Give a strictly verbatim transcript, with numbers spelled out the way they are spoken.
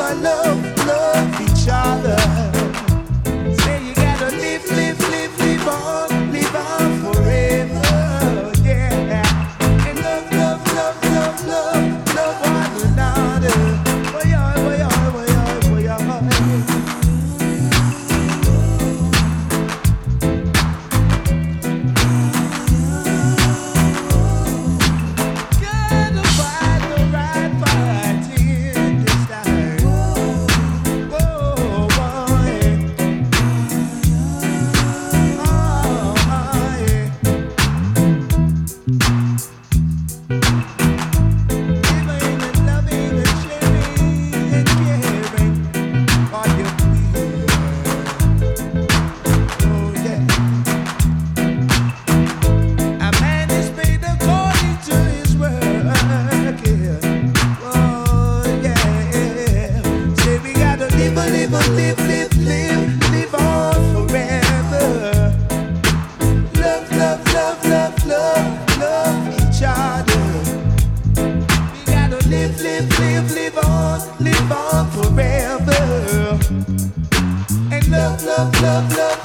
boy, love, love each other. Say you gotta live, live, live, live on, live on forever, yeah. And love, love, love, love, love, love one another. Boy, boy, boy, boy, boy, gotta find the right fight in this time. Whoa, boy. Oh, yeah. Living and loving and sharing and caring for your people. Oh, yeah. A man is made according to his work, yeah. Oh, yeah. Say we gotta live, live, live, live, live, live on forever. Love, love, love, love, love, love each other. We gotta live, live, live, live on, live on forever. And love, love, love, love,